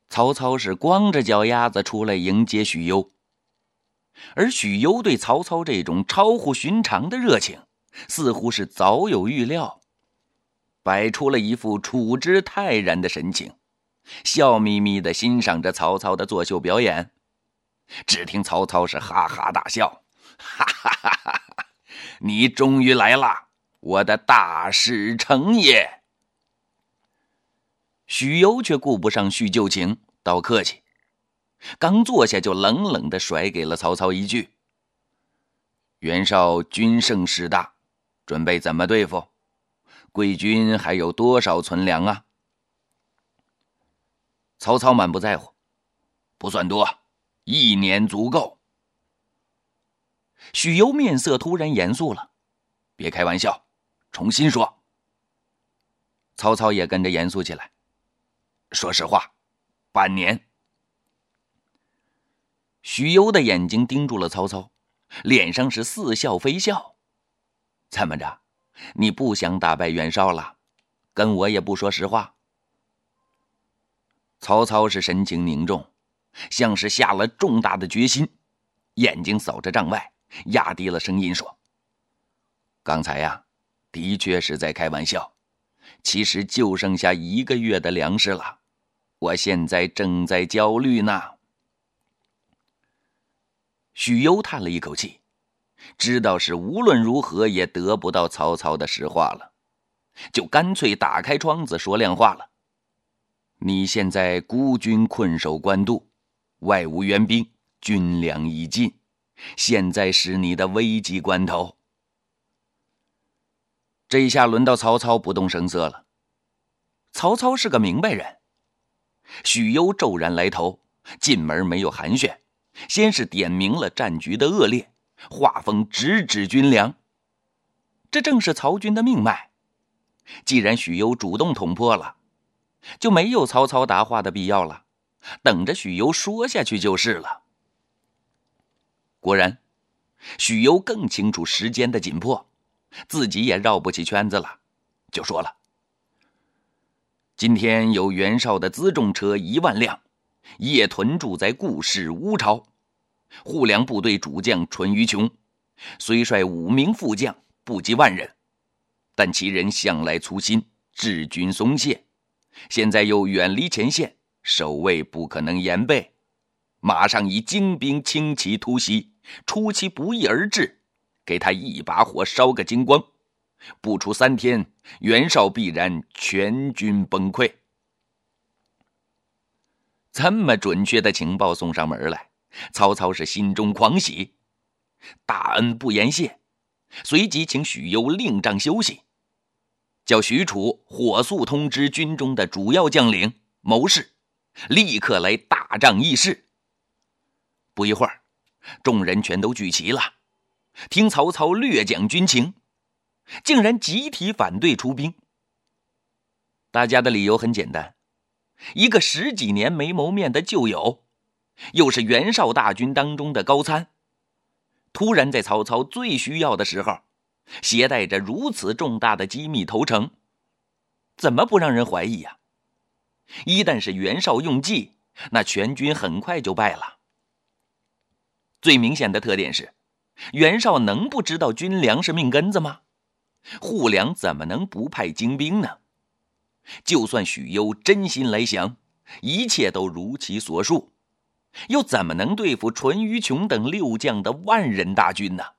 曹操是光着脚丫子出来迎接许攸，而许攸对曹操这种超乎寻常的热情，似乎是早有预料，摆出了一副处之泰然的神情，笑眯眯地欣赏着曹操的作秀表演。只听曹操是哈哈大笑，哈哈哈哈，你终于来了，我的大事成也。许攸却顾不上叙旧情，道客气，刚坐下就冷冷地甩给了曹操一句：袁绍军胜势大，准备怎么对付？贵军还有多少存粮啊？曹操满不在乎，不算多，1年足够。许攸面色突然严肃了，别开玩笑，重新说。曹操也跟着严肃起来，说实话，半年。许攸的眼睛盯住了曹操，脸上是似笑非笑。怎么着，你不想打败袁绍了？跟我也不说实话。曹操是神情凝重，像是下了重大的决心，眼睛扫着帐外，压低了声音说：刚才呀，的确是在开玩笑，其实就剩下1个月的粮食了，我现在正在焦虑呢。许攸叹了一口气，知道是无论如何也得不到曹操的实话了，就干脆打开窗子说亮话了。你现在孤军困守官渡，外无援兵，军粮已尽，现在是你的危急关头。这一下轮到曹操不动声色了。曹操是个明白人，许攸骤然来投，进门没有寒暄，先是点明了战局的恶劣，话锋直指军粮。这正是曹军的命脉。既然许攸主动捅破了，就没有曹操答话的必要了，等着许攸说下去就是了。果然，许攸更清楚时间的紧迫，自己也绕不起圈子了，就说了：今天有袁绍的辎重车1万辆，夜屯驻在固始乌巢，护粮部队主将淳于琼虽率5名副将，不及10000人，但其人向来粗心，治军松懈，现在又远离前线，守卫不可能严备，马上以精兵轻骑突袭，出其不意而至，给他一把火烧个精光，不出3天，袁绍必然全军崩溃。这么准确的情报送上门来，曹操是心中狂喜，大恩不言谢，随即请许攸令帐休息，叫许褚火速通知军中的主要将领谋士，立刻来大帐议事。不一会儿，众人全都聚齐了，听曹操略讲军情，竟然集体反对出兵。大家的理由很简单，一个10几年没谋面的旧友，又是袁绍大军当中的高参，突然在曹操最需要的时候，携带着如此重大的机密投诚，怎么不让人怀疑呀？一旦是袁绍用计，那全军很快就败了。最明显的特点是，袁绍能不知道军粮是命根子吗？护粮怎么能不派精兵呢？就算许攸真心来降，一切都如其所述，又怎么能对付淳于琼等6将的10000人大军呢？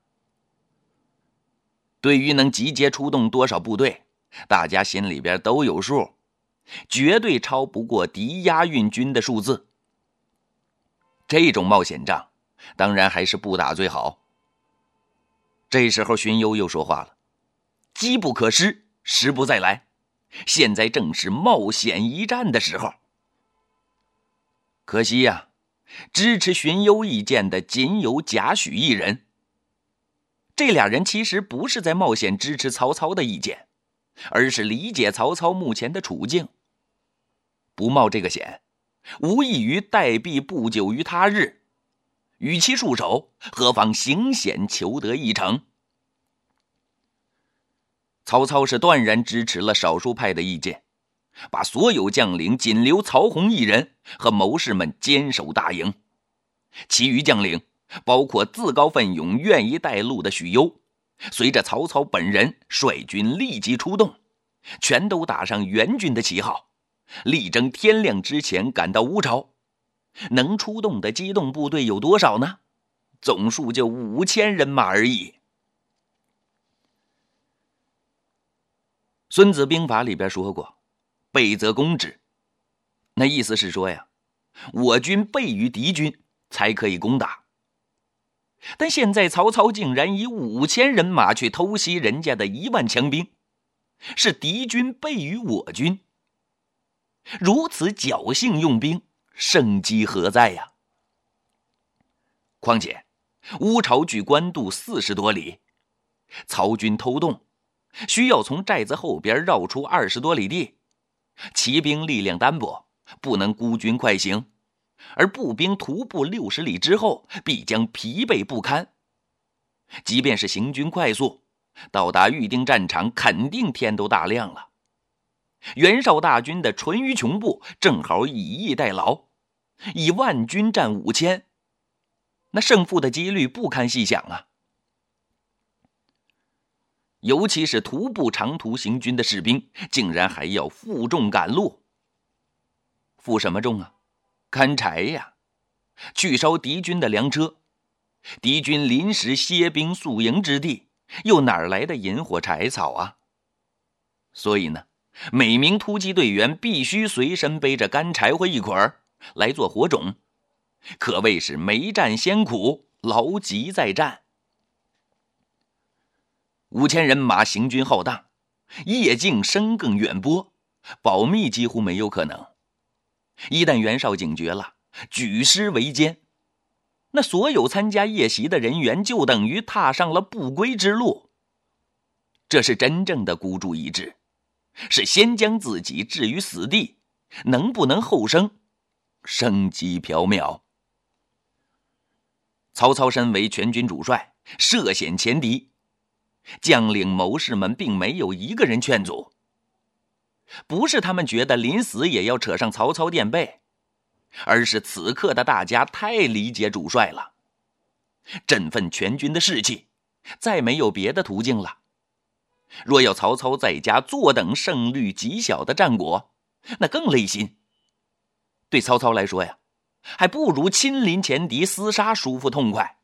对于能集结出动多少部队，大家心里边都有数，绝对超不过敌押运军的数字。这种冒险仗，当然还是不打最好。这时候荀攸又说话了：机不可失，时不再来，现在正是冒险一战的时候。可惜呀，支持荀攸意见的仅有贾诩一人。这俩人其实不是在冒险支持曹操的意见，而是理解曹操目前的处境。不冒这个险，无异于待毙不久于他日，与其束手，何妨行险求得一成。曹操是断然支持了少数派的意见， 把所有将领仅留曹洪一人和谋士们坚守大营，其余将领包括自告奋勇愿意带路的许攸，随着曹操本人率军立即出动，全都打上援军的旗号，力争天亮之前赶到乌巢。能出动的机动部队有多少呢？总数就5000人马而已。孙子兵法里边说过，备则攻之，那意思是说呀，我军备于敌军才可以攻打。但现在曹操竟然以5000人马去偷袭人家的1万强兵，是敌军备于我军。如此侥幸用兵，胜机何在呀？况且乌巢距官渡40多里，曹军偷洞需要从寨子后边绕出20多里地，骑兵力量单薄，不能孤军快行，而步兵徒步60里之后必将疲惫不堪。即便是行军快速，到达预定战场肯定天都大亮了。袁绍大军的淳于琼部正好以逸待劳，以万军战5000，那胜负的几率不堪细想啊。尤其是徒步长途行军的士兵，竟然还要负重赶路。负什么重啊？砍柴呀，去烧敌军的粮车。敌军临时歇兵宿营之地，又哪来的引火柴草啊？所以呢，每名突击队员必须随身背着干柴火1捆来做火种，可谓是没战先苦，劳疾再战。5000人马行军浩荡，夜静深更远播，保密几乎没有可能。一旦袁绍警觉了，举师围歼，那所有参加夜袭的人员就等于踏上了不归之路。这是真正的孤注一掷，是先将自己置于死地，能不能后生，生机缥缈。曹操身为全军主帅，涉险前敌，将领谋士们并没有一个人劝阻，不是他们觉得临死也要扯上曹操垫背，而是此刻的大家太理解主帅了，振奋全军的士气，再没有别的途径了。若要曹操在家坐等胜率极小的战果，那更累心。对曹操来说呀，还不如亲临前敌厮杀舒服痛快。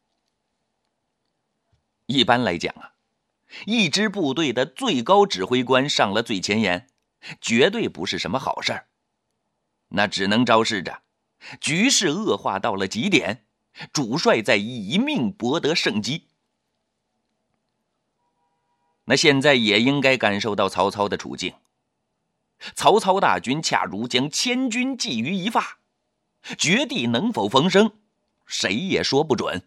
一般来讲啊，一支部队的最高指挥官上了最前沿，绝对不是什么好事儿。那只能昭示着局势恶化到了极点，主帅在以命博得胜机。那现在也应该感受到曹操的处境。曹操大军恰如将千钧系于一发，绝地能否逢生，谁也说不准。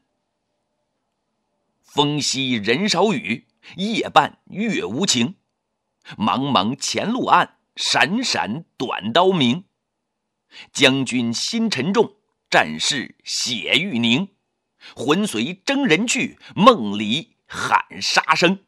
风息人少语，夜半月无情。茫茫前路暗，闪闪短刀明。将军心沉重，战士血欲凝。魂随征人去，梦里喊杀声。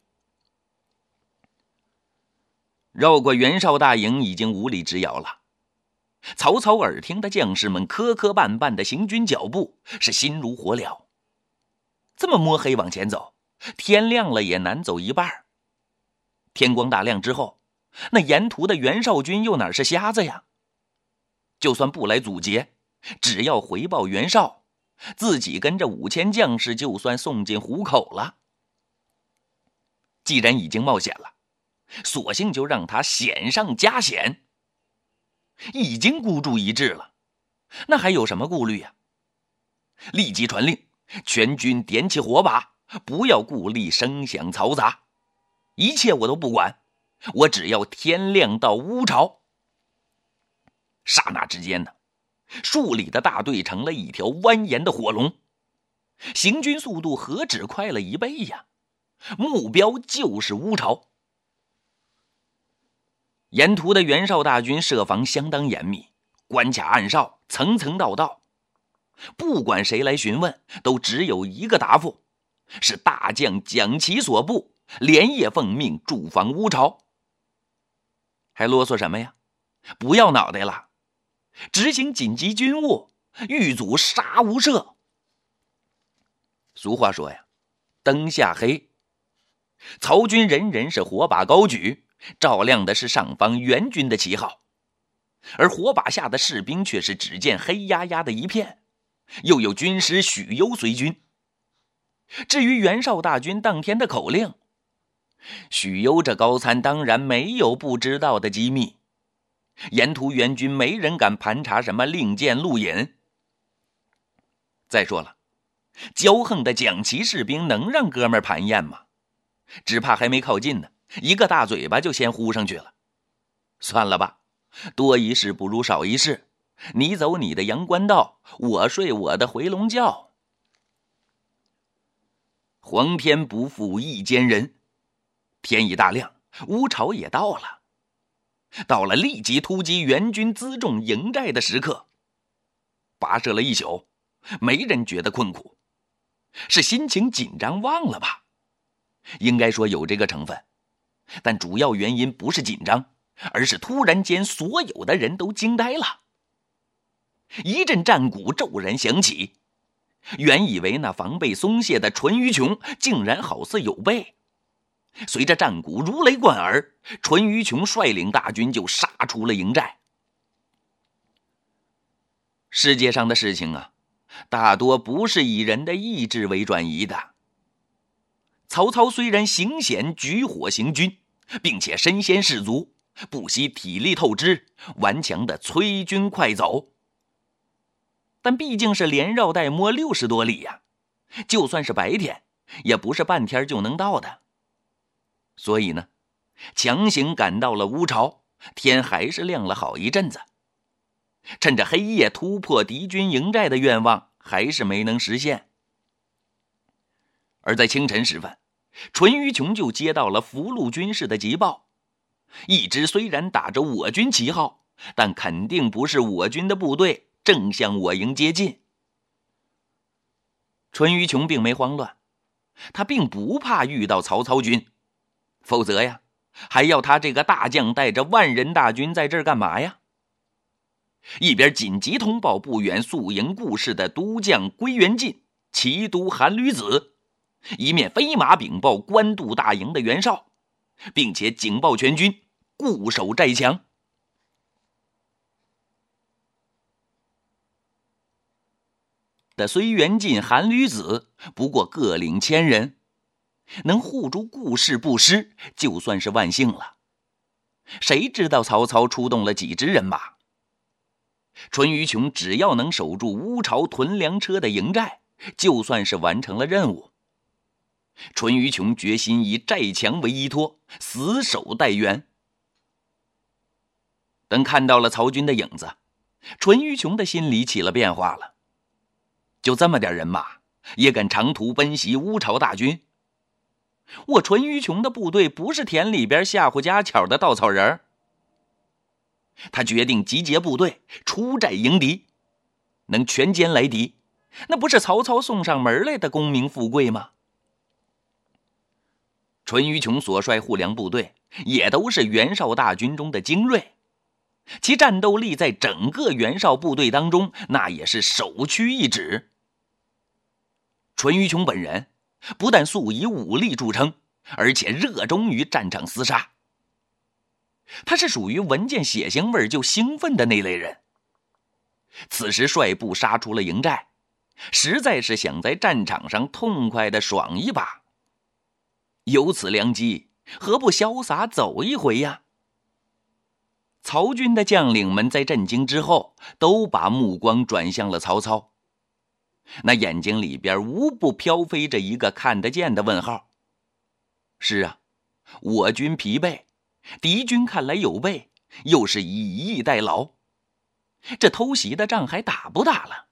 绕过袁绍大营已经5里之遥了。曹操耳听的将士们磕磕绊绊的行军脚步，是心如火燎。这么摸黑往前走，天亮了也难走一半。天光大亮之后，那沿途的袁绍军又哪是瞎子呀？就算不来阻截，只要回报袁绍，自己跟着5000将士就算送进虎口了。既然已经冒险了，索性就让他险上加险。已经孤注一掷了，那还有什么顾虑呀？立即传令，全军点起火把，不要顾虑声响嘈杂，一切我都不管，我只要天亮到乌巢。刹那之间呢，数里的大队成了一条蜿蜒的火龙，行军速度何止快了1倍呀？目标就是乌巢。沿途的袁绍大军设防相当严密，关卡暗哨层层道道，不管谁来询问，都只有一个答复，是大将蒋奇所部连夜奉命驻防乌巢。还啰嗦什么呀？ 不要脑袋了，执行紧急军务，狱卒杀无赦。俗话说呀，灯下黑。曹军人人是火把高举，照亮的是上方援军的旗号，而火把下的士兵却是只见黑压压的一片，又有军师许攸随军。至于袁绍大军当天的口令，许攸这高参当然没有不知道的机密，沿途援军没人敢盘查什么令箭录引。再说了，骄横的蒋旗士兵能让哥们儿盘验吗？只怕还没靠近呢，一个大嘴巴就先呼上去了。算了吧，多一事不如少一事，你走你的阳关道，我睡我的回笼觉。皇天不负一奸人，天已大亮，乌巢也到了。到了立即突击援军辎重营寨的时刻。跋涉了一宿，没人觉得困苦，是心情紧张忘了吧？应该说有这个成分，但主要原因不是紧张，而是突然间所有的人都惊呆了。一阵战鼓骤然响起，原以为那防备松懈的淳于琼竟然好似有备。随着战鼓如雷贯耳，淳于琼率领大军就杀出了营寨。世界上的事情啊，大多不是以人的意志为转移的。曹操虽然行险举火行军，并且身先士卒，不惜体力透支，顽强的催军快走，但毕竟是连绕带摸60多里呀，就算是白天，也不是半天就能到的。所以呢，强行赶到了乌巢，天还是亮了好一阵子。趁着黑夜突破敌军营寨的愿望还是没能实现。而在清晨时分，淳于琼就接到了俘虏军士的急报，一支虽然打着我军旗号，但肯定不是我军的部队，正向我营接近。淳于琼并没慌乱，他并不怕遇到曹操军，否则呀，还要他这个大将带着万人大军在这儿干嘛呀？一边紧急通报不远宿营故事的都将归元进、骑都韩吕子，一面飞马禀报官渡大营的袁绍，并且警报全军固守寨墙。的虽元进、韩吕子不过各领1000人，能护住故事不失，就算是万幸了。谁知道曹操出动了几支人马？淳于琼只要能守住乌巢屯粮车的营寨，就算是完成了任务。淳于琼决心以寨墙为依托，死守待援。等看到了曹军的影子，淳于琼的心里起了变化了。就这么点人马，也敢长途奔袭乌巢大军？我淳于琼的部队不是田里边吓唬家巧的稻草人。他决定集结部队，出寨迎敌。能全歼来敌，那不是曹操送上门来的功名富贵吗？淳于琼所率护粮部队也都是袁绍大军中的精锐，其战斗力在整个袁绍部队当中那也是首屈一指。淳于琼本人不但素以武力著称，而且热衷于战场厮杀。他是属于闻见血腥味就兴奋的那类人。此时率部杀出了营寨，实在是想在战场上痛快地爽一把。有此良机，何不潇洒走一回呀？曹军的将领们在震惊之后，都把目光转向了曹操，那眼睛里边无不飘飞着一个看得见的问号。是啊，我军疲惫，敌军看来有备，又是以逸待劳，这偷袭的仗还打不打了？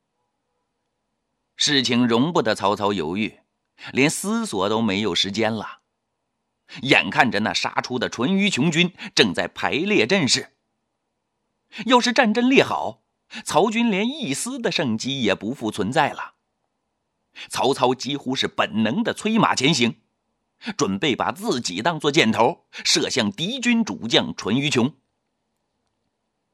事情容不得曹操犹豫，连思索都没有时间了。眼看着那杀出的淳于琼军正在排列阵势，要是战阵列好，曹军连一丝的胜机也不复存在了。曹操几乎是本能的催马前行，准备把自己当作箭头，射向敌军主将淳于琼。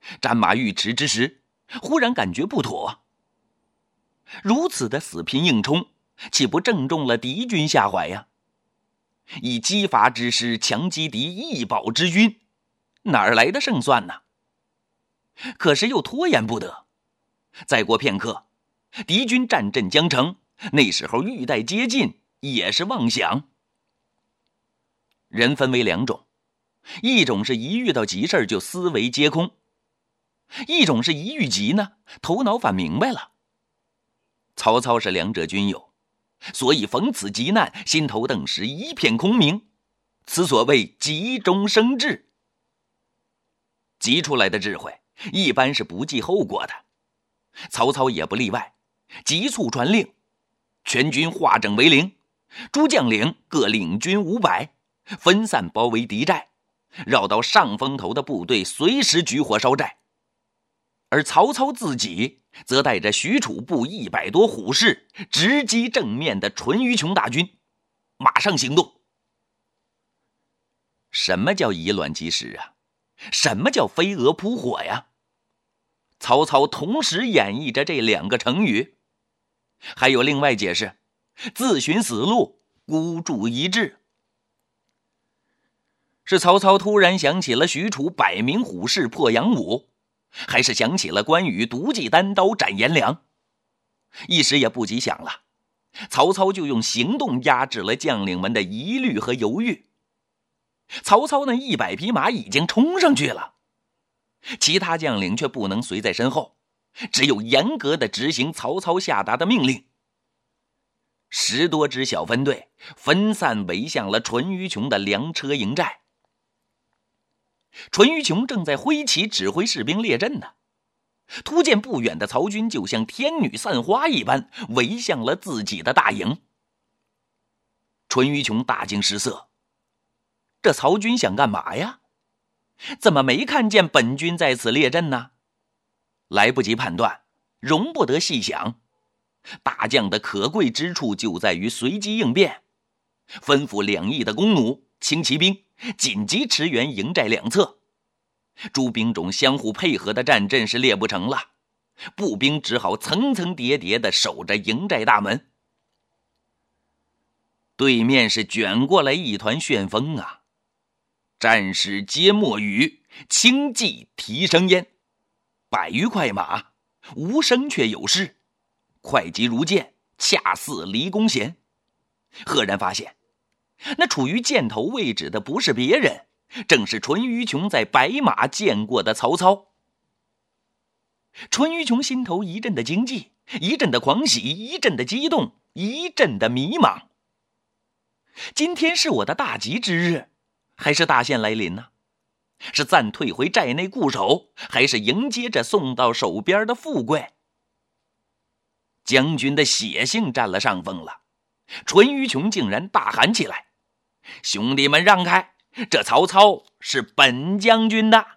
战马欲驰之时，忽然感觉不妥。如此的死拼硬冲，岂不正中了敌军下怀呀？以击伐之师强击敌一保之军，哪儿来的胜算呢？可是又拖延不得。再过片刻，敌军战阵将成，那时候欲待接近也是妄想。人分为两种，一种是一遇到急事就思维皆空，一种是一遇急呢，头脑反明白了。曹操是两者均有，所以逢此急难，心头顿时一片空明，此所谓急中生智。急出来的智慧一般是不计后果的，曹操也不例外，急促传令，全军化整为零，诸将领各领军500，分散包围敌寨，绕到上风头的部队随时举火烧寨。而曹操自己则带着许褚部100多虎士，直击正面的淳于琼大军，马上行动。什么叫以卵击石啊？什么叫飞蛾扑火呀？曹操同时演绎着这两个成语。还有另外解释，自寻死路，孤注一掷。是曹操突然想起了许褚100名虎士破杨武，还是想起了关羽独骑单刀斩颜良？一时也不及想了，曹操就用行动压制了将领们的疑虑和犹豫。曹操那100匹马已经冲上去了，其他将领却不能随在身后，只有严格的执行曹操下达的命令。10多支小分队分散围向了淳于琼的粮车营寨。淳于琼正在挥旗指挥士兵列阵呢，突见不远的曹军就像天女散花一般围向了自己的大营。淳于琼大惊失色，这曹军想干嘛呀？怎么没看见本军在此列阵呢？来不及判断，容不得细想。大将的可贵之处就在于随机应变，吩咐2翼的弓弩、轻骑兵紧急驰援营寨两侧。诸兵种相互配合的战阵是列不成了，步兵只好层层叠叠地守着营寨大门。对面是卷过来一团旋风啊！战士皆默语，轻骑提升烟，100余快马，无声却有势，快疾如箭，恰似离弓弦。赫然发现，那处于箭头位置的不是别人，正是淳于琼在白马见过的曹操。淳于琼心头一阵的惊悸，一阵的狂喜，一阵的激动，一阵的迷茫。今天是我的大吉之日，还是大限来临呢？是暂退回寨内固守，还是迎接着送到手边的富贵？将军的血性占了上风了，淳于琼竟然大喊起来：“兄弟们让开，这曹操是本将军的！”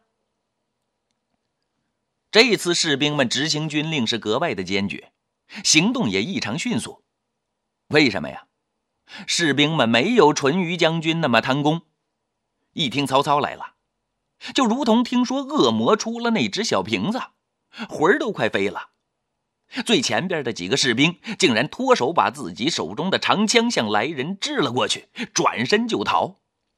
这次士兵们执行军令是格外的坚决，行动也异常迅速。为什么呀？士兵们没有淳于将军那么贪功，一听曹操来了，就如同听说恶魔出了那只小瓶子，魂儿都快飞了。最前边的几个士兵竟然脱手把自己手中的长枪向来人掷了过去，转身就逃。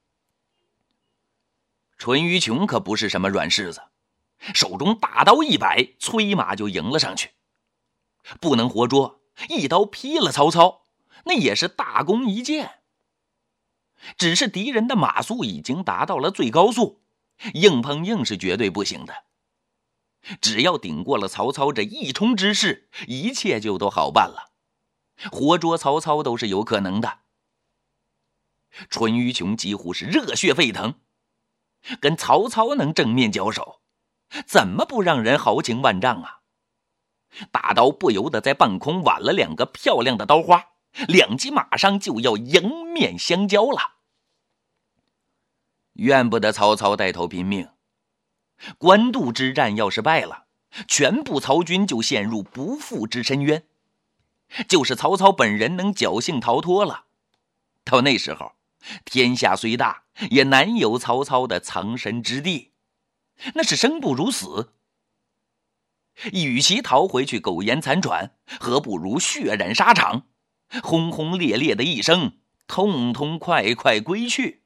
淳于琼可不是什么软柿子，手中大刀一摆，催马就迎了上去。不能活捉，一刀劈了曹操，那也是大功一件。只是敌人的马速已经达到了最高速，硬碰硬是绝对不行的。只要顶过了曹操这一冲之势，一切就都好办了，活捉曹操都是有可能的。淳于琼几乎是热血沸腾，跟曹操能正面交手，怎么不让人豪情万丈啊？大刀不由得在半空挽了2个漂亮的刀花，2骑马上就要迎面相交了。怨不得曹操带头拼命，官渡之战要是败了，全部曹军就陷入不复之深渊。就是曹操本人能侥幸逃脱了，到那时候天下虽大，也难有曹操的藏身之地，那是生不如死， 与其逃回去苟延残喘，何不如血染沙场，轰轰烈烈的一生，痛痛快快归去。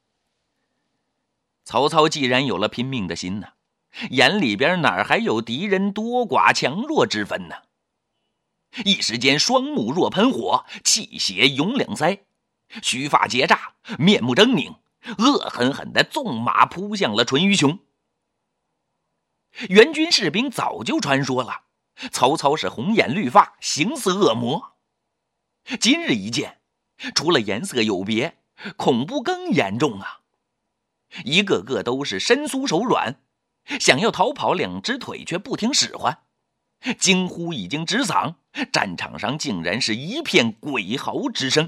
曹操既然有了拼命的心呢，眼里边哪还有敌人多寡强弱之分呢？一时间双目若喷火，气血涌两腮，须发结炸，面目狰狞，恶狠狠地纵马扑向了淳于琼。援军士兵早就传说了，曹操是红眼绿发，形似恶魔。今日一见，除了颜色有别，恐怖更严重啊！一个个都是身酥手软，想要逃跑，两只腿却不听使唤，惊呼已经直嗓，战场上竟然是一片鬼嚎之声。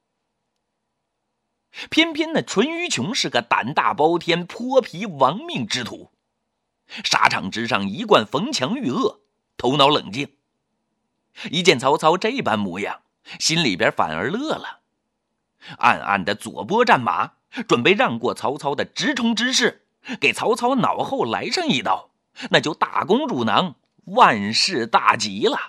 偏偏那淳于琼是个胆大包天、泼皮亡命之徒，沙场之上一贯逢强遇恶，头脑冷静。一见曹操这般模样，心里边反而乐了，暗暗的左拨战马，准备让过曹操的直冲之势，给曹操脑后来上一刀，那就大功入囊，万事大吉了。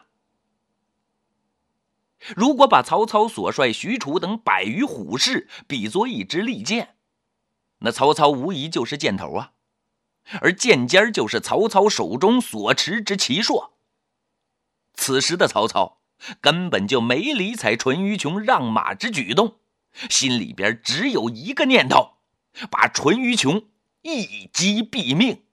如果把曹操所率许褚等100余虎士比作一支利箭，那曹操无疑就是箭头啊，而箭尖就是曹操手中所持之旗槊。此时的曹操根本就没理睬淳于琼让马之举动，心里边只有一个念头，把淳于琼一击毙命。